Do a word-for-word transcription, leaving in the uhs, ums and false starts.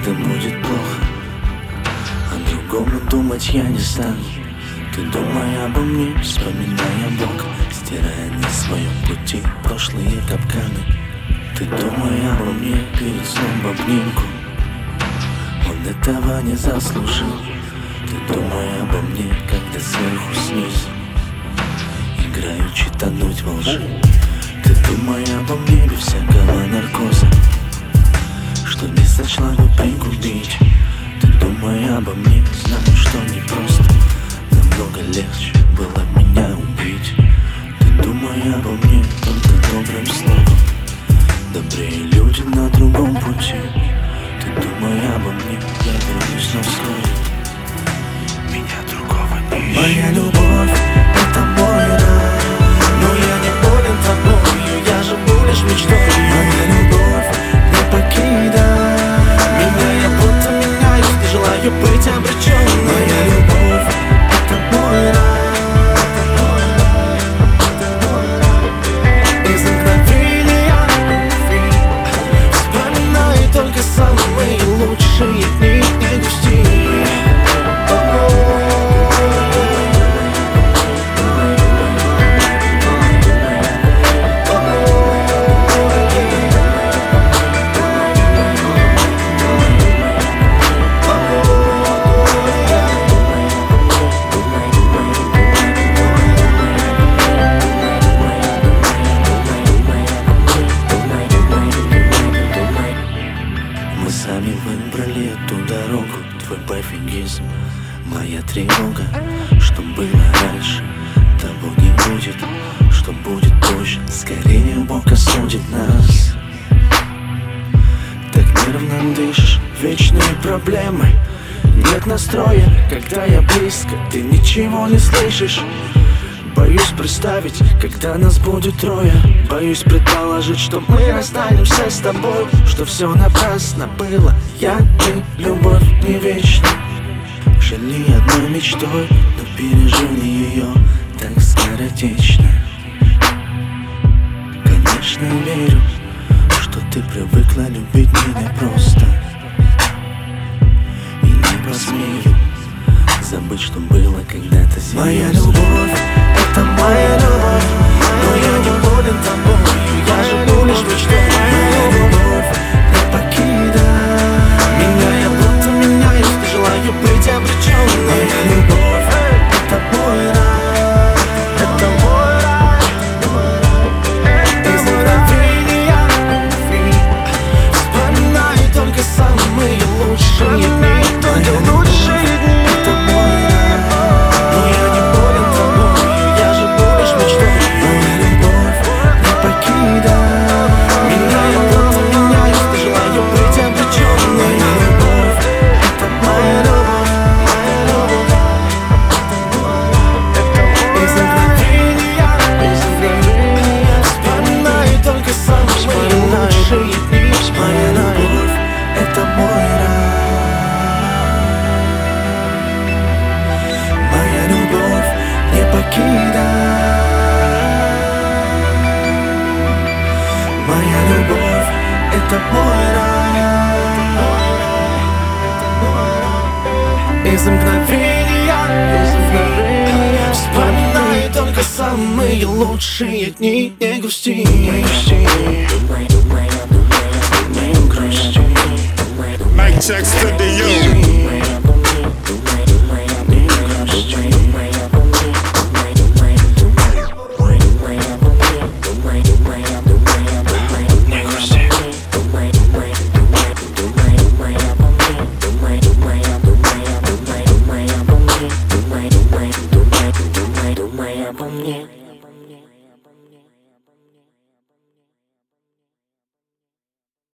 когда будет плохо. О другом думать я не стану. Ты думай обо мне, вспоминая Бога, стирая на своем пути прошлые капканы. Ты думай обо мне перед сном в обнимку. Он этого не заслужил. Ты думай обо мне, когда сверху снизу играючи тонуть во лжи. Ты думай обо мне без всякого наркоза, что не сочла бы пригубить. Ты думай обо мне, знаю, что непросто, намного легче было меня убить. Ты думай обо мне только добрым словом, добрые люди на другом пути. Ты думай обо мне, я вернусь, но вскоре меня другого не ищет. Моя любовь — это мой рай, но я не болен тобою, я живу лишь мечтой. Моя любовь не покидай меня, я будто меняюсь, не желаю быть обреченным. Моя любовь — это мой рай, из мгновения любви вспоминай только самые лучшие дни, не грусти. Сами выбрали эту дорогу, твой пофигизм, моя тревога. Что было раньше, того не будет. Что будет позже, скорее Бог осудит нас. Так нервно дышишь, вечные проблемы. Нет настроя, когда я близко, ты ничего не слышишь. Боюсь представить, когда нас будет трое. Боюсь предположить, что мы расстанемся с тобой, что все напрасно было. Я и любовь не вечна. Жили одной мечтой, но пережили ее так скоротечно. Конечно, верю, что ты привыкла любить меня просто, и не посмею забыть, что было когда-то зимой. Моя любовь — это моя любовь, но я не болен тобой, я живу лишь мечтой. Моя любовь не покидай меня, я будто меняюсь, не желаю быть обреченным. Моя любовь — это мой рай, это мой рай, из мгновения любви вспоминаю только самые лучшие дни, только лучшие дни. Моя любовь — это мой рай, из мгновения вспоминай только самые лучшие дни, не грусти, не грусти, не грусти. Mic check,